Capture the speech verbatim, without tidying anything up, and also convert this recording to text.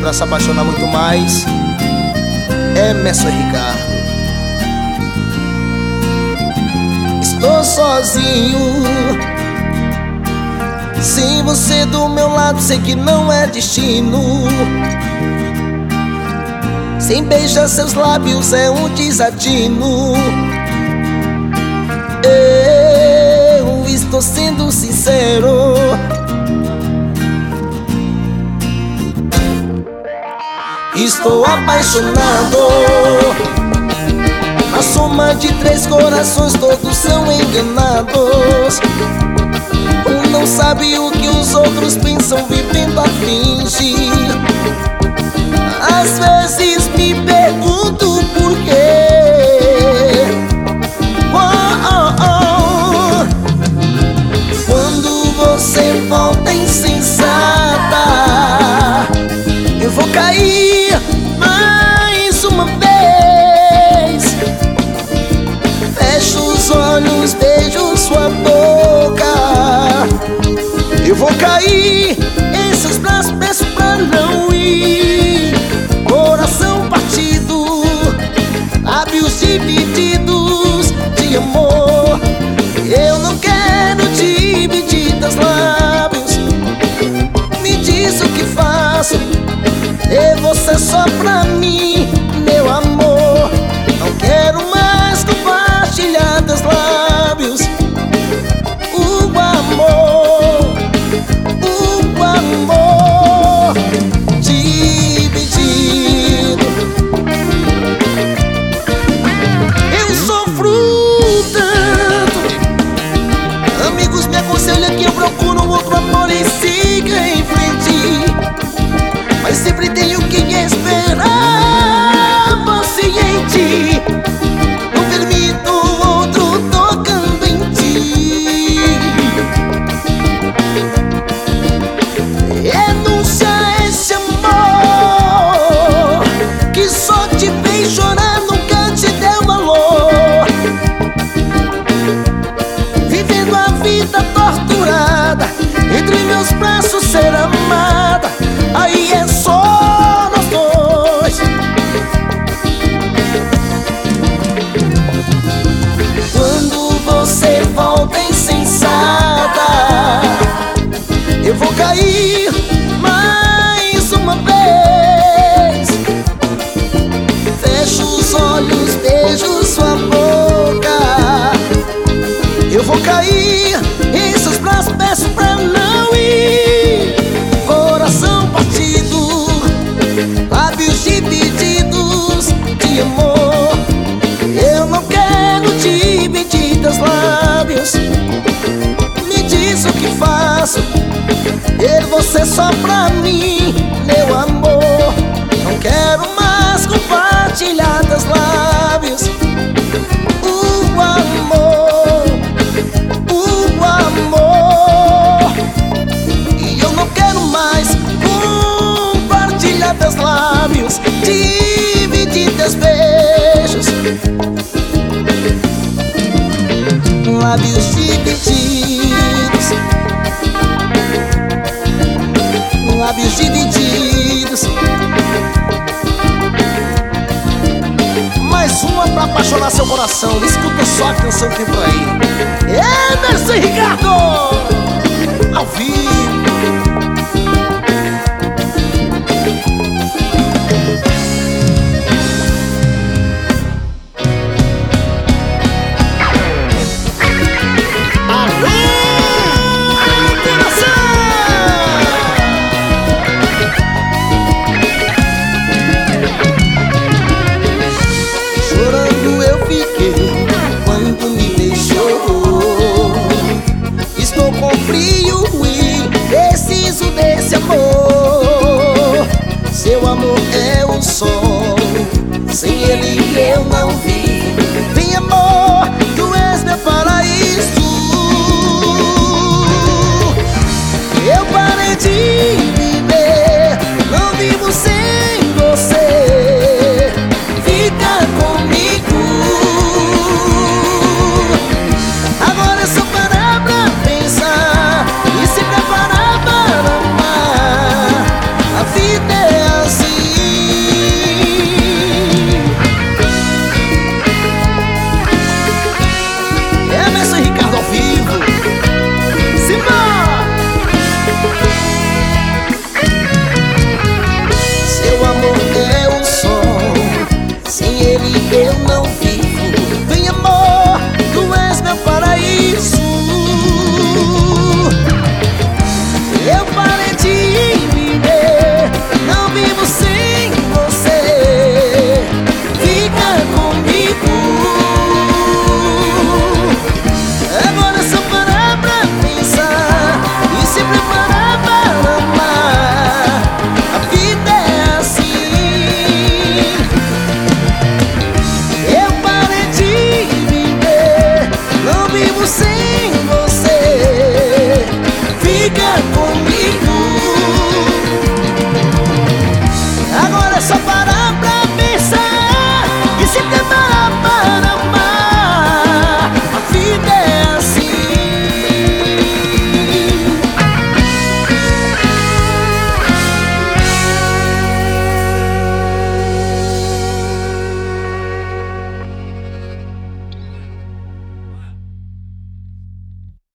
pra se apaixonar muito mais. Emerson Ricardo. Estou sozinho, sem você do meu lado, sei que não é destino. Sem beijar seus lábios é um desatino. Eu estou sendo sincero, estou apaixonado. A soma de três corações, todos são enganados. Um não sabe o que os outros pensam, vivendo a fingir. Às vezes me pergunto por quê. Oh, oh, oh. Quando você volta insensata, eu vou cair mais uma vez. Fecho os olhos, beijo sua boca. Eu vou cair em seus braços, peço pra não ir. Coração partido, lábios divididos de amor. Eu não quero divididas lábios. Me diz o que faço, ter você só pra mim, meu amor. Não quero mais compartilhadas lábios. O amor, o amor dividido. Eu sofro tanto, amigos me aconselham que eu procuro um outro amor e siga em frente. Mas sempre tenho que esperar paciente. Não permito outro tocando em ti. Renuncia a esse amor que só te fez chorar, nunca te deu valor. Vivendo a vida torturada, entre meus braços ser amada. Aí é só nós dois. Quando você volta insensata, eu vou cair mais uma vez. Fecho os olhos, beijo sua boca. Eu vou cair em seus braços, peço pra não ir. Coração partido, lábios divididos de amor. Eu não quero divididas lábios. Me diz o que faço, ter você só pra mim, meu amor. Não quero mais compartilhadas lábios. O amor, o amor. E eu não quero mais compartilhadas lábios, divididas beijos. Lábios divididos, lábios divididos. Mais uma pra apaixonar seu coração. Escuta só a canção que tem por aí. Emerson Ricardo, ao vivo. Seu amor é o sol, sem ele eu não vi. Vem amor, tu és meu paraíso. Eu parei de